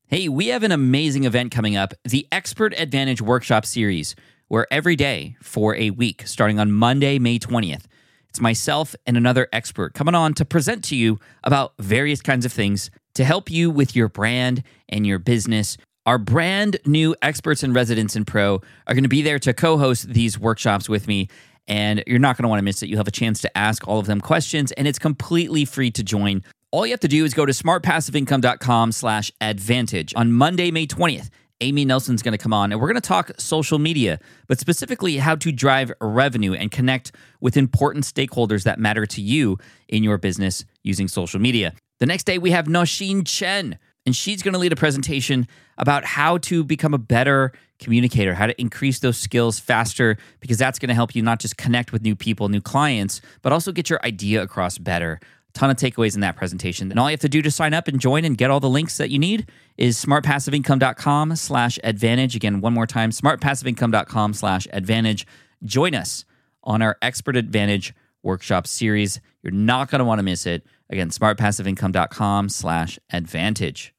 Hey, we have an amazing event coming up, the Expert Advantage Workshop Series, where every day for a week, starting on Monday, May 20th, it's myself and another expert coming on to present to you about various kinds of things to help you with your brand and your business. Our brand new experts and residents in Pro are going to be there to co-host these workshops with me, and you're not going to want to miss it. You'll have a chance to ask all of them questions, and it's completely free to join. All you have to do is go to smartpassiveincome.com/advantage. On Monday, May 20th, Amy Nelson's going to come on, and we're going to talk social media, but specifically how to drive revenue and connect with important stakeholders that matter to you in your business using social media. The next day, we have Nosheen Chen, and she's going to lead a presentation about how to become a better communicator, how to increase those skills faster, because that's going to help you not just connect with new people, new clients, but also get your idea across better. Ton of takeaways in that presentation. And all you have to do to sign up and join and get all the links that you need is smartpassiveincome.com/advantage. Again, one more time, smartpassiveincome.com/advantage. Join us on our Expert Advantage Workshop Series. You're not going to want to miss it. Again, smartpassiveincome.com/advantage.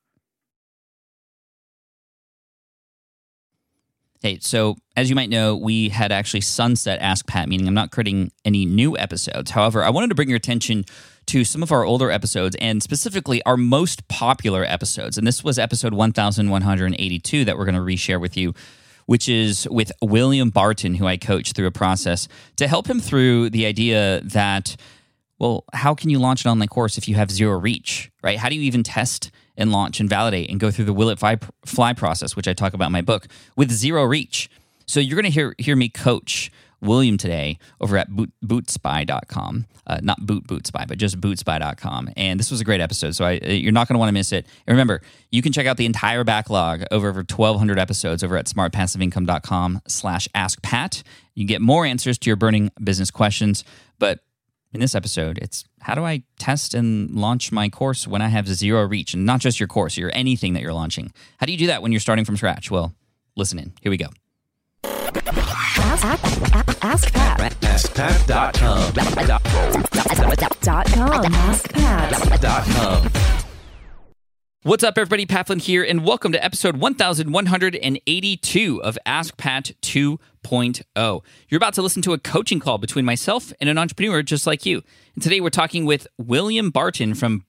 Hey, so as you might know, we had actually sunset Ask Pat, meaning I'm not creating any new episodes. However, I wanted to bring your attention to some of our older episodes and specifically our most popular episodes. And this was episode 1182 that we're going to reshare with you, which is with William Barton, who I coached through a process to help him through the idea that, well, how can you launch an online course if you have zero reach, right? How do you even test and launch and validate and go through the Will It Fly process, which I talk about in my book, with zero reach? So you're going to hear me coach William today over at bootspy.com. Not bootspy, but just bootspy.com. And this was a great episode, so you're not going to want to miss it. And remember, you can check out the entire backlog over 1,200 episodes over at smartpassiveincome.com/askpat. You get more answers to your burning business questions. But in this episode, it's how do I test and launch my course when I have zero reach? And not just your course, or anything that you're launching. How do you do that when you're starting from scratch? Well, listen in. Here we go. Ask Pat. AskPat.com. AskPat.com. What's up, everybody? Pat Flynn here, and welcome to episode 1182 of Ask Pat 2.0. You're about to listen to a coaching call between myself and an entrepreneur just like you. And today we're talking with William Barton from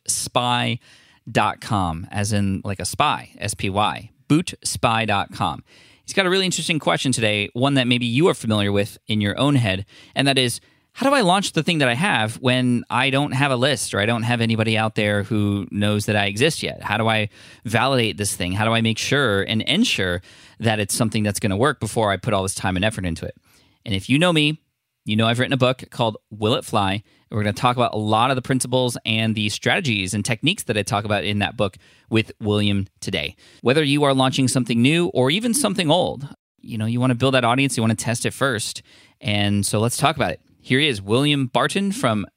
bootspy.com, as in like a spy, S-P-Y, bootspy.com. He's got a really interesting question today, one that maybe you are familiar with in your own head, and that is, how do I launch the thing that I have when I don't have a list or I don't have anybody out there who knows that I exist yet? How do I validate this thing? How do I make sure and ensure that it's something that's going to work before I put all this time and effort into it? And if you know me, you know I've written a book called Will It Fly, and we're going to talk about a lot of the principles and the strategies and techniques that I talk about in that book with William today. Whether you are launching something new or even something old, you want to build that audience, you want to test it first. And so let's talk about it. Here he is, William Barton from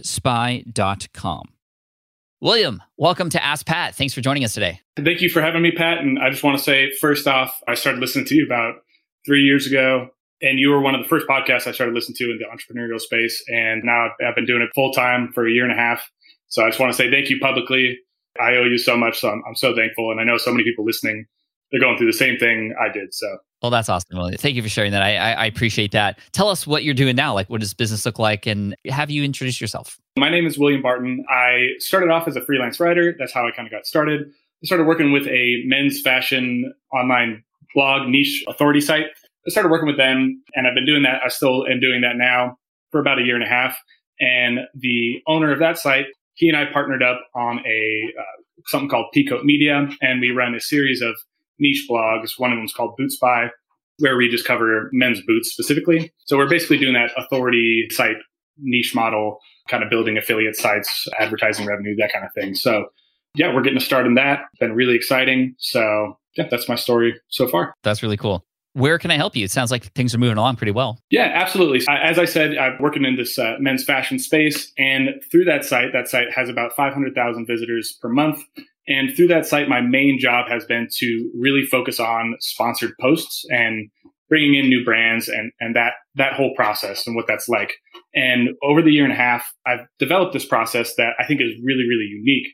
bootspy.com. William, welcome to Ask Pat. Thanks for joining us today. Thank you for having me, Pat. And I just want to say, first off, I started listening to you about 3 years ago. And you were one of the first podcasts I started listening to in the entrepreneurial space. And now I've been doing it full time for a year and a half. So I just want to say thank you publicly. I owe you so much. So I'm so thankful. And I know so many people listening, they're going through the same thing I did. So. Well, that's awesome. Well, thank you for sharing that. I appreciate that. Tell us what you're doing now. Like, what does business look like? And have you introduced yourself? My name is William Barton. I started off as a freelance writer. That's how I kind of got started. I started working with a men's fashion online blog niche authority site. I started working with them, and I've been doing that. I still am doing that now for about a year and a half. And the owner of that site, he and I partnered up on something called Peacoat Media, and we run a series of niche blogs. One of them is called Boot Spy, where we just cover men's boots specifically. So we're basically doing that authority site niche model, kind of building affiliate sites, advertising revenue, that kind of thing. So yeah, we're getting a start in that. It's been really exciting. So yeah, that's my story so far. That's really cool. Where can I help you? It sounds like things are moving along pretty well. Yeah, absolutely. As I said, I'm working in this men's fashion space. And through that site has about 500,000 visitors per month. And through that site, my main job has been to really focus on sponsored posts and bringing in new brands and that whole process and what that's like. And over the year and a half, I've developed this process that I think is really, really unique.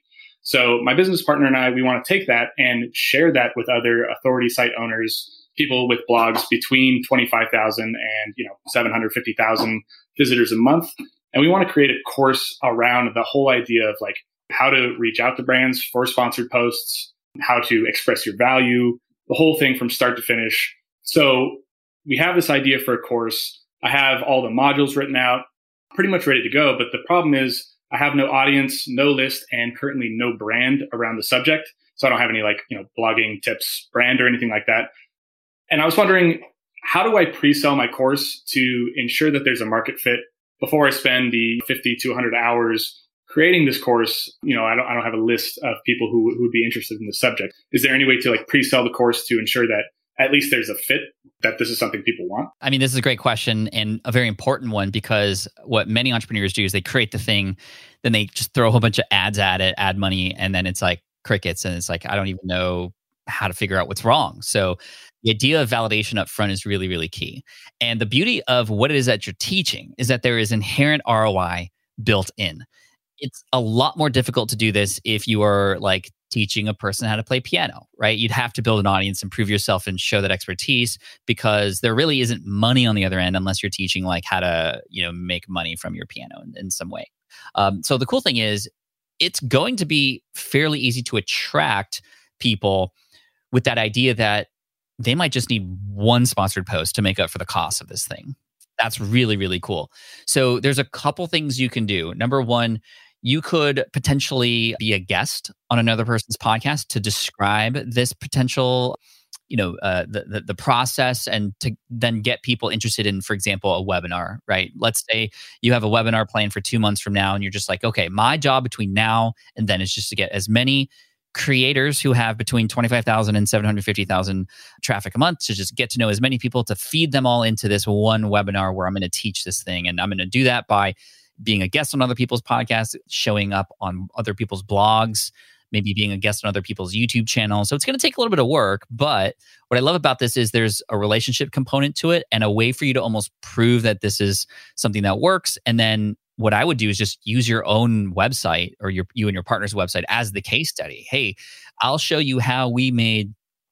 So my business partner and I, we want to take that and share that with other authority site owners, people with blogs between 25,000 and 750,000 visitors a month. And we want to create a course around the whole idea of like how to reach out to brands for sponsored posts, how to express your value, the whole thing from start to finish. So we have this idea for a course. I have all the modules written out, pretty much ready to go. But the problem is I have no audience, no list, and currently no brand around the subject. So I don't have any blogging tips, brand or anything like that. And I was wondering, how do I pre-sell my course to ensure that there's a market fit before I spend the 50 to 100 hours creating this course? I don't have a list of people who would be interested in the subject. Is there any way to pre-sell the course to ensure that at least there's a fit, that this is something people want? I mean, this is a great question and a very important one, because what many entrepreneurs do is they create the thing, then they just throw a whole bunch of ads at it, ad money, and then it's like crickets. And it's like, I don't even know how to figure out what's wrong. So the idea of validation up front is really, really key. And the beauty of what it is that you're teaching is that there is inherent ROI built in. It's a lot more difficult to do this if you are teaching a person how to play piano, right? You'd have to build an audience and prove yourself and show that expertise, because there really isn't money on the other end unless you're teaching how to, make money from your piano in some way. So the cool thing is it's going to be fairly easy to attract people with that idea that they might just need one sponsored post to make up for the cost of this thing. That's really, really cool. So there's a couple things you can do. Number one, you could potentially be a guest on another person's podcast to describe this potential, the process, and to then get people interested in, for example, a webinar, right? Let's say you have a webinar planned for 2 months from now, and you're just like, okay, my job between now and then is just to get as many creators who have between 25,000 and 750,000 traffic a month to just get to know as many people, to feed them all into this one webinar where I'm going to teach this thing. And I'm going to do that by being a guest on other people's podcasts, showing up on other people's blogs, maybe being a guest on other people's YouTube channels. So it's going to take a little bit of work. But what I love about this is there's a relationship component to it and a way for you to almost prove that this is something that works. And then what I would do is just use your own website, or you and your partner's website, as the case study. Hey, I'll show you how we made,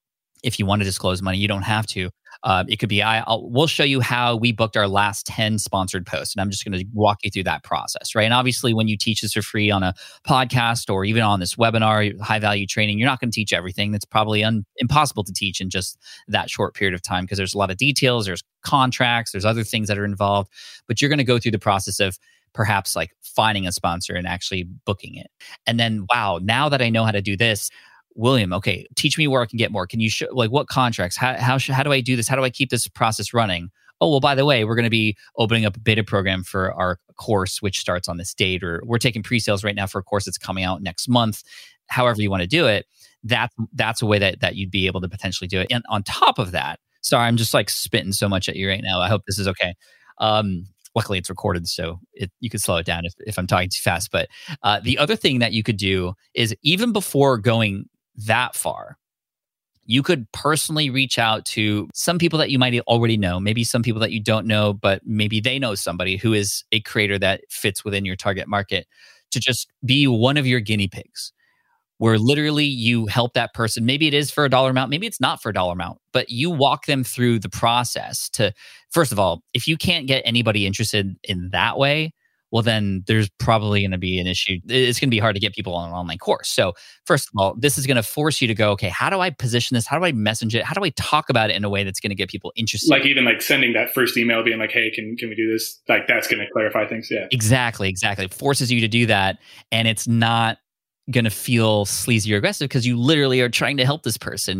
if you want to disclose money, you don't have to. It could be, we'll show you how we booked our last 10 sponsored posts. And I'm just going to walk you through that process, right? And obviously, when you teach this for free on a podcast or even on this webinar, high value training, you're not going to teach everything. That's probably impossible to teach in just that short period of time, because there's a lot of details, there's contracts, there's other things that are involved. But you're going to go through the process of perhaps finding a sponsor and actually booking it. And then, wow, now that I know how to do this, William, okay, teach me where I can get more. Can you show what contracts? How do I do this? How do I keep this process running? Oh, well, by the way, we're going to be opening up a beta program for our course, which starts on this date, or we're taking pre-sales right now for a course that's coming out next month. However you want to do it, that's a way that you'd be able to potentially do it. And on top of that, sorry, I'm just spitting so much at you right now. I hope this is okay. Luckily, it's recorded, so you can slow it down if I'm talking too fast. But the other thing that you could do is, even before going that far, you could personally reach out to some people that you might already know, maybe some people that you don't know, but maybe they know somebody who is a creator that fits within your target market, to just be one of your guinea pigs, where literally you help that person. Maybe it is for a dollar amount, maybe it's not for a dollar amount, but you walk them through the process to, first of all, if you can't get anybody interested in that way, well, then there's probably going to be an issue. It's going to be hard to get people on an online course. So first of all, this is going to force you to go, okay, how do I position this? How do I message it? How do I talk about it in a way that's going to get people interested? Even sending that first email being hey, can we do this? That's going to clarify things. Yeah, exactly. It forces you to do that. And it's not going to feel sleazy or aggressive, because you literally are trying to help this person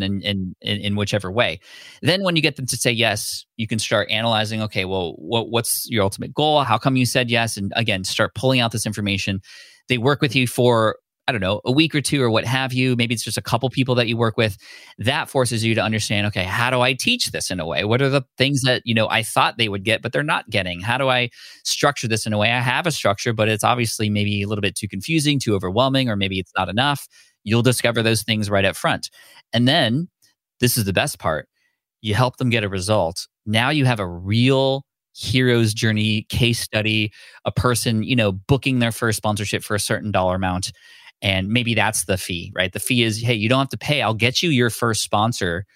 in whichever way. Then when you get them to say yes, you can start analyzing, okay, well, what's your ultimate goal? How come you said yes? And again, start pulling out this information. They work with you for, I don't know, a week or two or what have you. Maybe it's just a couple people that you work with. That forces you to understand, okay, how do I teach this in a way? What are the things that, I thought they would get, but they're not getting? How do I structure this in a way? I have a structure, but it's obviously maybe a little bit too confusing, too overwhelming, or maybe it's not enough. You'll discover those things right up front. And then, this is the best part, you help them get a result. Now you have a real hero's journey case study, a person, booking their first sponsorship for a certain dollar amount. And maybe that's the fee, right? The fee is, hey, you don't have to pay. I'll get you your first sponsor.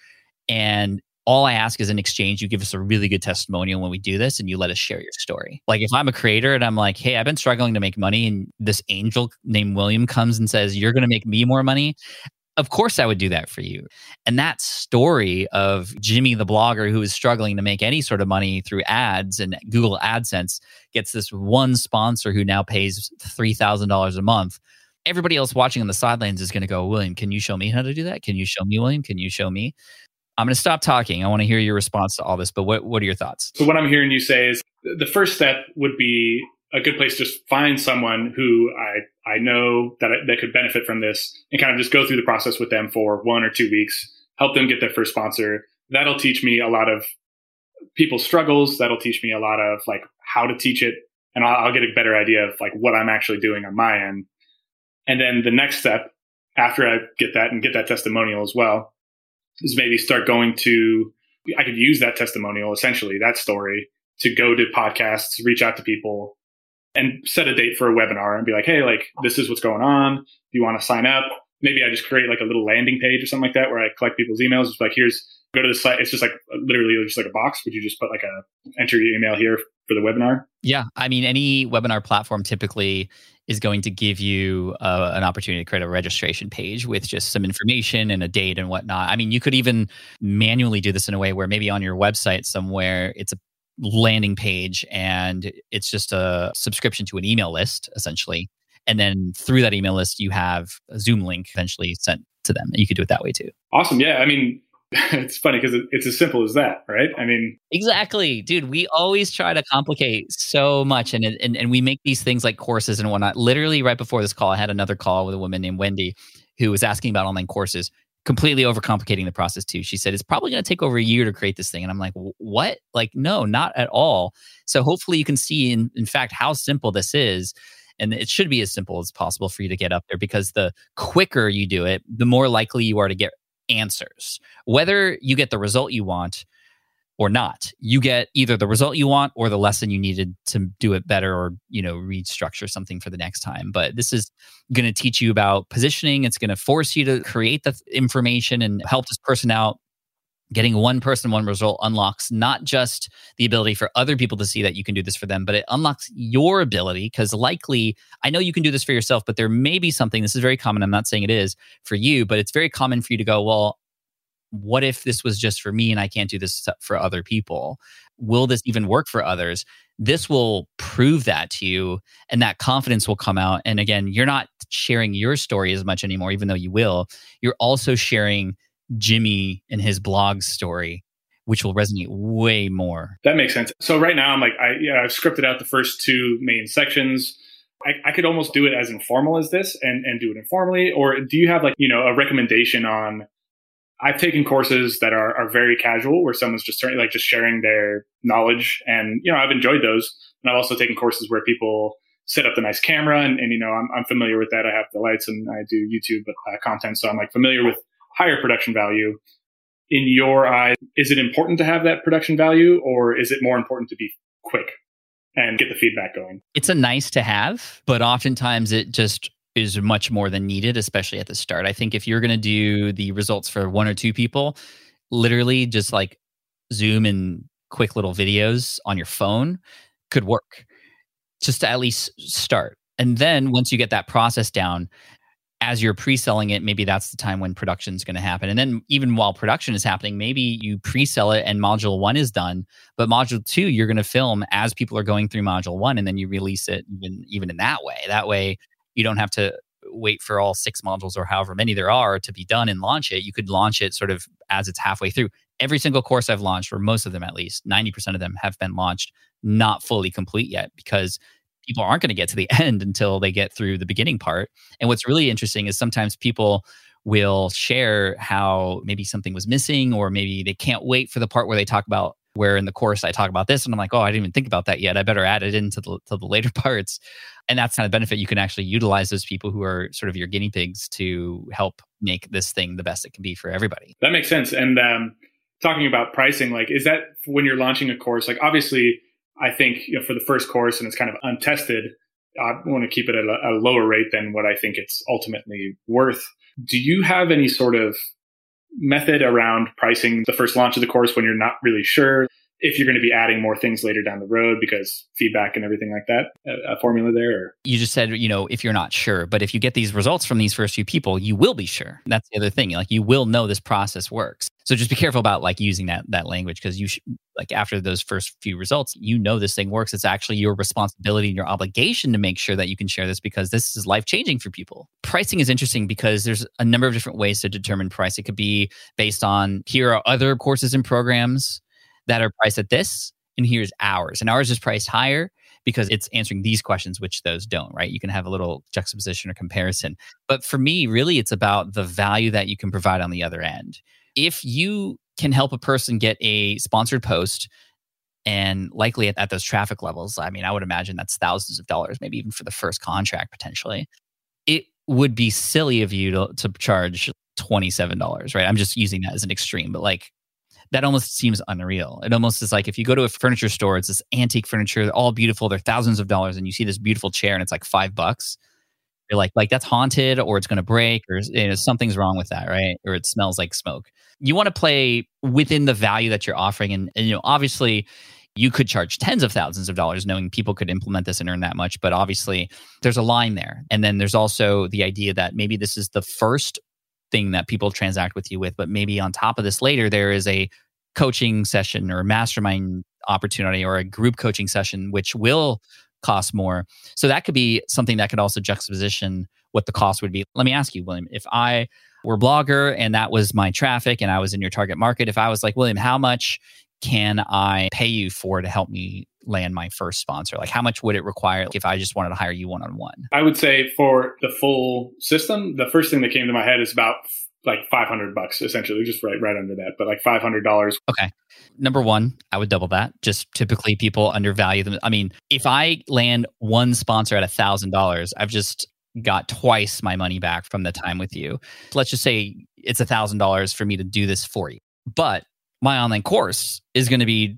And all I ask is in exchange, you give us a really good testimonial when we do this and you let us share your story. Like if I'm a creator and I'm like, hey, I've been struggling to make money and this angel named William comes and says, you're going to make me more money. Of course I would do that for you. And that story of Jimmy the blogger who is struggling to make any sort of money through ads and Google AdSense gets this one sponsor who now pays $3,000 a month. Everybody else watching on the sidelines is going to go, William, can you show me how to do that? Can you show me, William? Can you show me? I'm going to stop talking. I want to hear your response to all this, but what are your thoughts? So what I'm hearing you say is the first step would be a good place to just find someone who I know that could benefit from this and kind of just go through the process with them for 1 or 2 weeks, help them get their first sponsor. That'll teach me a lot of people's struggles. That'll teach me a lot of like how to teach it. And I'll get a better idea of like what I'm actually doing on my end. And then the next step after I get that and get that testimonial as well is maybe start going to, I could use that testimonial, essentially that story, to go to podcasts, reach out to people and set a date for a webinar and be like, hey, like this is what's going on. Do you want to sign up? Maybe I just create like a little landing page or something like that where I collect people's emails. It's like, go to the site. It's just like literally just like a box. Would you just put like enter your email here for the webinar? Yeah. I mean, any webinar platform typically is going to give you an opportunity to create a registration page with just some information and a date and whatnot. I mean, you could even manually do this in a way where maybe on your website somewhere, it's a landing page and it's just a subscription to an email list, essentially. And then through that email list, you have a Zoom link eventually sent to them. You could do it that way too. Awesome. Yeah. I mean, it's funny because it's as simple as that, right? I mean, exactly, dude. We always try to complicate so much, and we make these things like courses and whatnot. Literally, right before this call, I had another call with a woman named Wendy who was asking about online courses, completely overcomplicating the process too. She said it's probably going to take over a year to create this thing, and I'm like, what? Like, no, not at all. So hopefully, you can see in fact how simple this is. And it should be as simple as possible for you to get up there because the quicker you do it, the more likely you are to get answers. Whether you get the result you want or not, you get either the result you want or the lesson you needed to do it better or, restructure something for the next time. But this is going to teach you about positioning. It's going to force you to create the information and help this person out. Getting one person, one result unlocks not just the ability for other people to see that you can do this for them, but it unlocks your ability because likely, I know you can do this for yourself, but there may be something, this is very common, I'm not saying it is for you, but it's very common for you to go, well, what if this was just for me and I can't do this for other people? Will this even work for others? This will prove that to you and that confidence will come out. And again, you're not sharing your story as much anymore, even though you will. You're also sharing Jimmy and his blog story, which will resonate way more. That makes sense. So right now I'm like, I've scripted out the first 2 main sections. I could almost do it as informal as this and do it informally. Or do you have like, a recommendation on, I've taken courses that are very casual where someone's just sharing their knowledge and, I've enjoyed those. And I've also taken courses where people set up the nice camera and I'm familiar with that. I have the lights and I do YouTube content. So I'm like familiar with higher production value. In your eyes, is it important to have that production value or is it more important to be quick and get the feedback going? It's a nice to have, but oftentimes it just is much more than needed, especially at the start. I think if you're going to do the results for 1 or 2 people, literally just like Zoom and quick little videos on your phone could work just to at least start. And then once you get that process down, as you're pre-selling it, maybe that's the time when production is going to happen. And then even while production is happening, maybe you pre-sell it and module 1 is done, but module 2, you're going to film as people are going through module 1, and then you release it even in that way. That way, you don't have to wait for all 6 modules or however many there are to be done and launch it. You could launch it sort of as it's halfway through. Every single course I've launched, or most of them at least, 90% of them have been launched, not fully complete yet, because people aren't going to get to the end until they get through the beginning part. And what's really interesting is sometimes people will share how maybe something was missing, or maybe they can't wait for the part where they talk about where in the course I talk about this. And I'm like, oh, I didn't even think about that yet. I better add it into the later parts. And that's kind of benefit. You can actually utilize those people who are sort of your guinea pigs to help make this thing the best it can be for everybody. That makes sense. And talking about pricing, like, is that when you're launching a course, like obviously I think for the first course and it's kind of untested, I want to keep it at a lower rate than what I think it's ultimately worth. Do you have any sort of method around pricing the first launch of the course when you're not really sure if you're going to be adding more things later down the road because feedback and everything like that? A formula there? Or? You just said, if you're not sure, but if you get these results from these first few people, you will be sure. That's the other thing. Like, you will know this process works. So just be careful about like using that language, because like after those first few results, this thing works. It's actually your responsibility and your obligation to make sure that you can share this, because this is life-changing for people. Pricing is interesting because there's a number of different ways to determine price. It could be based on, here are other courses and programs that are priced at this, and here's ours. And ours is priced higher because it's answering these questions, which those don't, right? You can have a little juxtaposition or comparison. But for me, really, it's about the value that you can provide on the other end. If you can help a person get a sponsored post, and likely at those traffic levels, I mean, I would imagine that's thousands of dollars, maybe even for the first contract potentially, it would be silly of you to charge $27, right? I'm just using that as an extreme, but like, that almost seems unreal. It almost is like if you go to a furniture store, it's this antique furniture, they're all beautiful, they're thousands of dollars, and you see this beautiful chair and it's like $5. You're like that's haunted, or it's going to break, or something's wrong with that, right? Or it smells like smoke. You want to play within the value that you're offering, and obviously you could charge tens of thousands of dollars knowing people could implement this and earn that much, but obviously there's a line there. And then there's also the idea that maybe this is the first thing that people transact with you with, but maybe on top of this later, there is a coaching session or a mastermind opportunity or a group coaching session, which will cost more. So that could be something that could also juxtaposition what the cost would be. Let me ask you, William, if I were a blogger and that was my traffic and I was in your target market, if I was like, William, how much can I pay you for to help me land my first sponsor? Like, how much would it require if I just wanted to hire you one-on-one? I would say for the full system, the first thing that came to my head is about like $500 essentially, just right under that, but like $500. Okay. Number one, I would double that. Just typically people undervalue them. I mean, if I land one sponsor at $1,000, I've just got twice my money back from the time with you. Let's just say it's $1,000 for me to do this for you. But my online course is going to be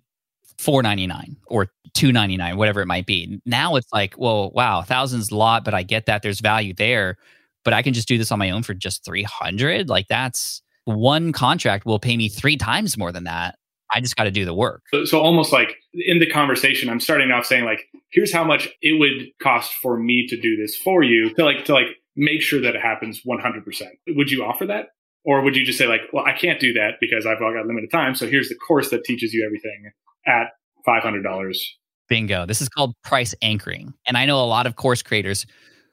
$499 or $299, whatever it might be. Now it's like, well, wow, $1,000's a lot, but I get that there's value there. But I can just do this on my own for just $300. Like, that's one contract will pay me 3 times more than that. I just got to do the work. So almost like in the conversation, I'm starting off saying like, here's how much it would cost for me to do this for you to make sure that it happens 100%. Would you offer that? Or would you just say like, well, I can't do that because I've got limited time. So here's the course that teaches you everything at $500. Bingo. This is called price anchoring. And I know a lot of course creators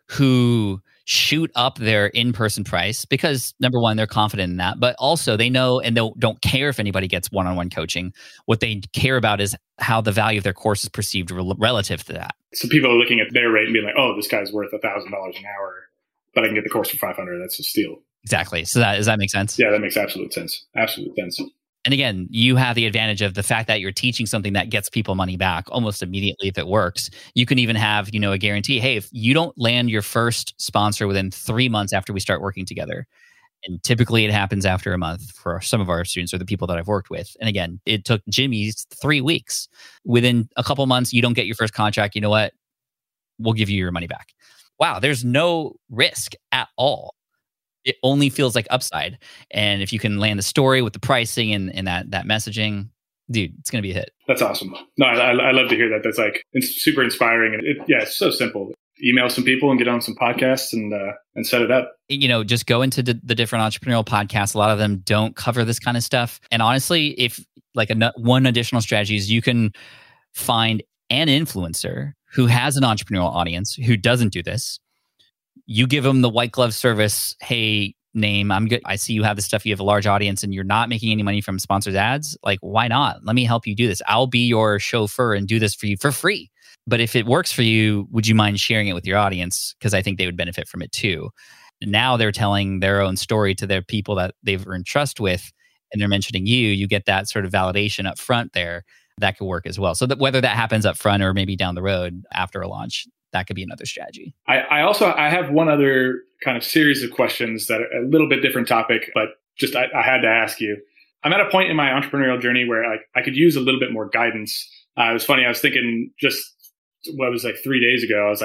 who shoot up their in-person price because, number one, they're confident in that, but also they know and they don't care if anybody gets one-on-one coaching. What they care about is how the value of their course is perceived relative to that. So people are looking at their rate and being like, oh, this guy's worth $1,000 an hour, but I can get the course for $500. That's a steal. Exactly. So does that make sense? Yeah, that makes absolute sense. Absolute sense. And again, you have the advantage of the fact that you're teaching something that gets people money back almost immediately if it works. You can even have, a guarantee. Hey, if you don't land your first sponsor within 3 months after we start working together, and typically it happens after a month for some of our students or the people that I've worked with. And again, it took Jimmy's 3 weeks. Within a couple months, you don't get your first contract. You know what? We'll give you your money back. Wow, there's no risk at all. It only feels like upside. And if you can land the story with the pricing and that messaging, dude, it's going to be a hit. That's awesome. No, I love to hear that. That's like, it's super inspiring. And it's so simple. Email some people and get on some podcasts and set it up. Just go into the different entrepreneurial podcasts. A lot of them don't cover this kind of stuff. And honestly, if like one additional strategy is you can find an influencer who has an entrepreneurial audience who doesn't do this. You give them the white glove service. Hey, name, I'm good. I see you have this stuff. You have a large audience and you're not making any money from sponsored ads. Like, why not? Let me help you do this. I'll be your chauffeur and do this for you for free. But if it works for you, would you mind sharing it with your audience? Because I think they would benefit from it too. Now they're telling their own story to their people that they've earned trust with, and they're mentioning you. You get that sort of validation up front there. That could work as well. So that whether that happens up front or maybe down the road after a launch, that could be another strategy. I have one other kind of series of questions that are a little bit different topic, but just I had to ask you. I'm at a point in my entrepreneurial journey where I could use a little bit more guidance. It was funny. I was thinking just what was like 3 days ago. I was like,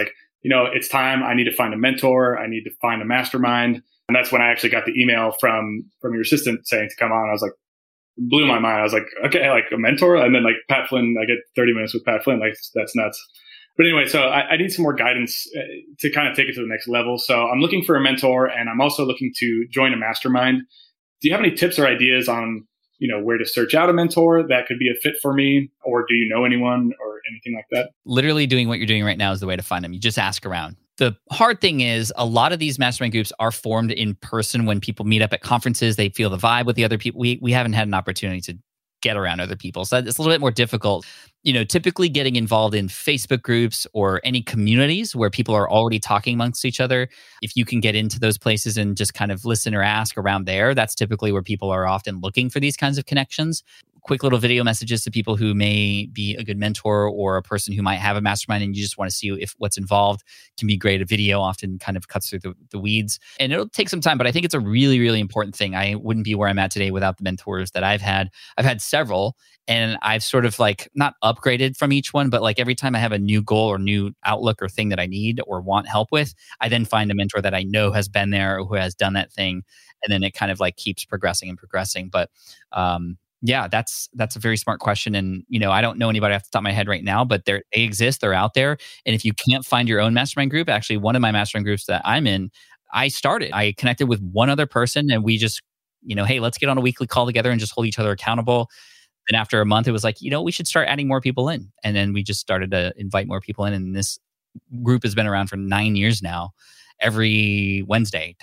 it's time. I need to find a mentor. I need to find a mastermind. And that's when I actually got the email from your assistant saying to come on. I was like, blew my mind. I was like, okay, like a mentor. And then like Pat Flynn, I get 30 minutes with Pat Flynn. Like that's nuts. But anyway, so I need some more guidance to kind of take it to the next level. So I'm looking for a mentor, and I'm also looking to join a mastermind. Do you have any tips or ideas on, where to search out a mentor that could be a fit for me? Or do you know anyone or anything like that? Literally doing what you're doing right now is the way to find them. You just ask around. The hard thing is a lot of these mastermind groups are formed in person when people meet up at conferences. They feel the vibe with the other people. We haven't had an opportunity to get around other people. So it's a little bit more difficult. Typically getting involved in Facebook groups or any communities where people are already talking amongst each other, if you can get into those places and just kind of listen or ask around there, that's typically where people are often looking for these kinds of connections. Quick little video messages to people who may be a good mentor or a person who might have a mastermind and you just want to see if what's involved can be great. A video often kind of cuts through the weeds, and it'll take some time, but I think it's a really, really important thing. I wouldn't be where I'm at today without the mentors that I've had. I've had several, and I've sort of like not upgraded from each one, but like every time I have a new goal or new outlook or thing that I need or want help with, I then find a mentor that I know has been there or who has done that thing. And then it kind of like keeps progressing and progressing. But yeah, that's a very smart question. And, I don't know anybody off the top of my head right now, but they exist, they're out there. And if you can't find your own mastermind group, actually one of my mastermind groups that I'm in, I connected with one other person and we just, hey, let's get on a weekly call together and just hold each other accountable. Then after a month, it was like, we should start adding more people in. And then we just started to invite more people in. And this group has been around for 9 years now, every Wednesday.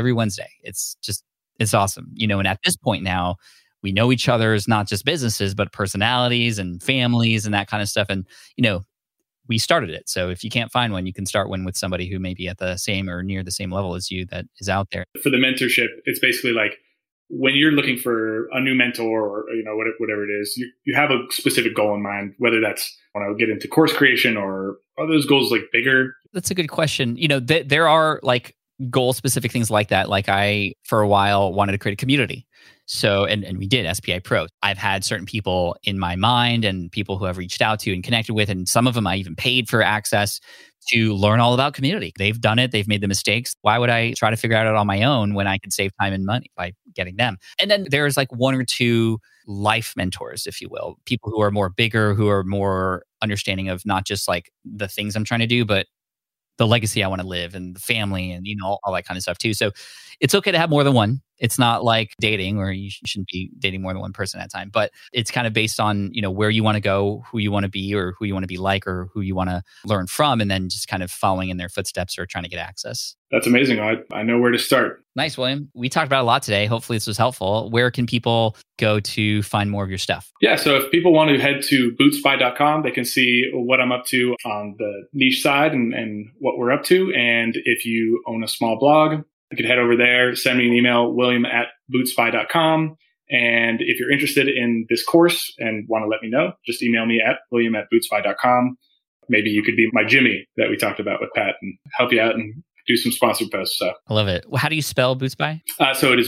It's awesome. And at this point now, we know each other's not just businesses, but personalities and families and that kind of stuff. And, we started it. So if you can't find one, you can start one with somebody who may be at the same or near the same level as you that is out there. For the mentorship, it's basically like when you're looking for a new mentor or, whatever it is, you have a specific goal in mind, whether that's want to get into course creation or are those goals like bigger? That's a good question. There are like goal specific things like that. Like I, for a while, wanted to create a community. So, and we did SPI Pro. I've had certain people in my mind and people who I've reached out to and connected with, and some of them I even paid for access to learn all about community. They've done it. They've made the mistakes. Why would I try to figure it out on my own when I could save time and money by getting them? And then there's like one or two life mentors, if you will, people who are more bigger, who are more understanding of not just like the things I'm trying to do, but the legacy I want to live and the family and, all that kind of stuff too. So it's okay to have more than one. It's not like dating where you shouldn't be dating more than one person at a time, but it's kind of based on, where you want to go, who you want to be or who you want to be like, or who you want to learn from, and then just kind of following in their footsteps or trying to get access. That's amazing. I know where to start. Nice, William. We talked about a lot today. Hopefully this was helpful. Where can people go to find more of your stuff? Yeah. So if people want to head to bootspy.com, they can see what I'm up to on the niche side and what we're up to. And if you own a small blog, you could head over there, send me an email, william@bootspy.com. And if you're interested in this course and want to let me know, just email me at william@bootspy.com. Maybe you could be my Jimmy that we talked about with Pat and help you out and do some sponsored posts. So I love it. How do you spell Bootspy? So it is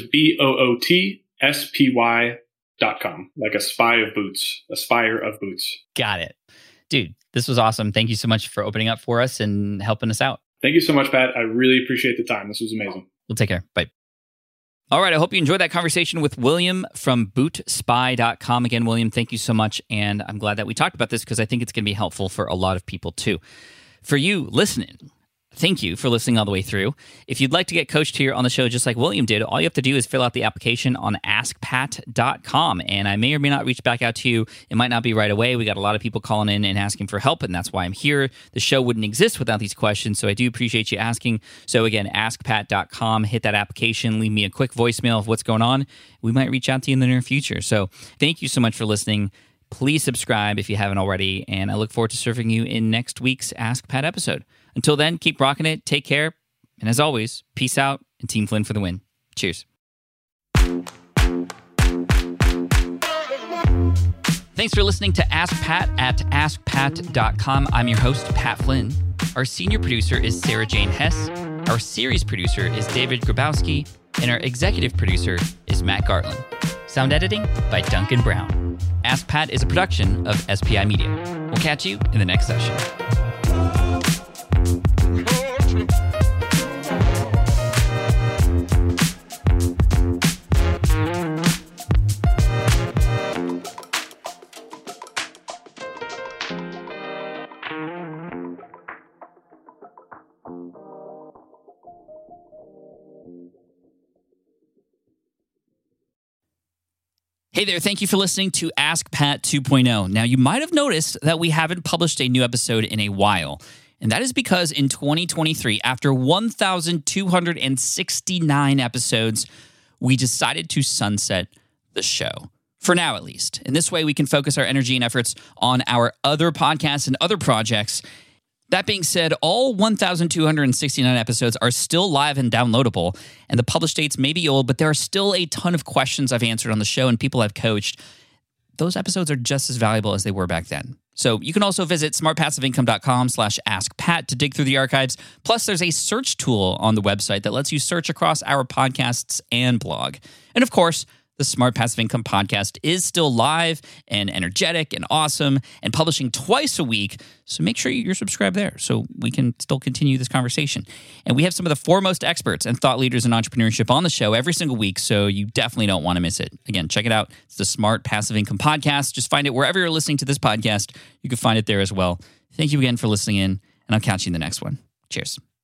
BOOTSPY.com, like a spy of boots, a spire of boots. Got it. Dude, this was awesome. Thank you so much for opening up for us and helping us out. Thank you so much, Pat. I really appreciate the time. This was amazing. We'll take care. Bye. All right. I hope you enjoyed that conversation with William from bootspy.com. Again, William, thank you so much. And I'm glad that we talked about this because I think it's going to be helpful for a lot of people too. For you listening, thank you for listening all the way through. If you'd like to get coached here on the show just like William did, all you have to do is fill out the application on askpat.com. And I may or may not reach back out to you. It might not be right away. We got a lot of people calling in and asking for help, and that's why I'm here. The show wouldn't exist without these questions, so I do appreciate you asking. So again, askpat.com, hit that application, leave me a quick voicemail of what's going on. We might reach out to you in the near future. So thank you so much for listening. Please subscribe if you haven't already, and I look forward to serving you in next week's Ask Pat episode. Until then, keep rocking it, take care, and as always, peace out, and Team Flynn for the win. Cheers. Thanks for listening to Ask Pat at askpat.com. I'm your host, Pat Flynn. Our senior producer is Sarah Jane Hess. Our series producer is David Grabowski, and our executive producer is Matt Gartland. Sound editing by Duncan Brown. Ask Pat is a production of SPI Media. We'll catch you in the next session. Hey there, thank you for listening to Ask Pat 2.0. Now, you might have noticed that we haven't published a new episode in a while, and that is because in 2023, after 1,269 episodes, we decided to sunset the show. For now, at least. In this way, we can focus our energy and efforts on our other podcasts and other projects. That being said, all 1,269 episodes are still live and downloadable, and the published dates may be old, but there are still a ton of questions I've answered on the show and people I've coached. Those episodes are just as valuable as they were back then. So you can also visit smartpassiveincome.com/askpat to dig through the archives. Plus, there's a search tool on the website that lets you search across our podcasts and blog. And of course, the Smart Passive Income podcast is still live and energetic and awesome and publishing twice a week. So make sure you're subscribed there so we can still continue this conversation. And we have some of the foremost experts and thought leaders in entrepreneurship on the show every single week, so you definitely don't want to miss it. Again, check it out. It's the Smart Passive Income podcast. Just find it wherever you're listening to this podcast. You can find it there as well. Thank you again for listening in, and I'll catch you in the next one. Cheers.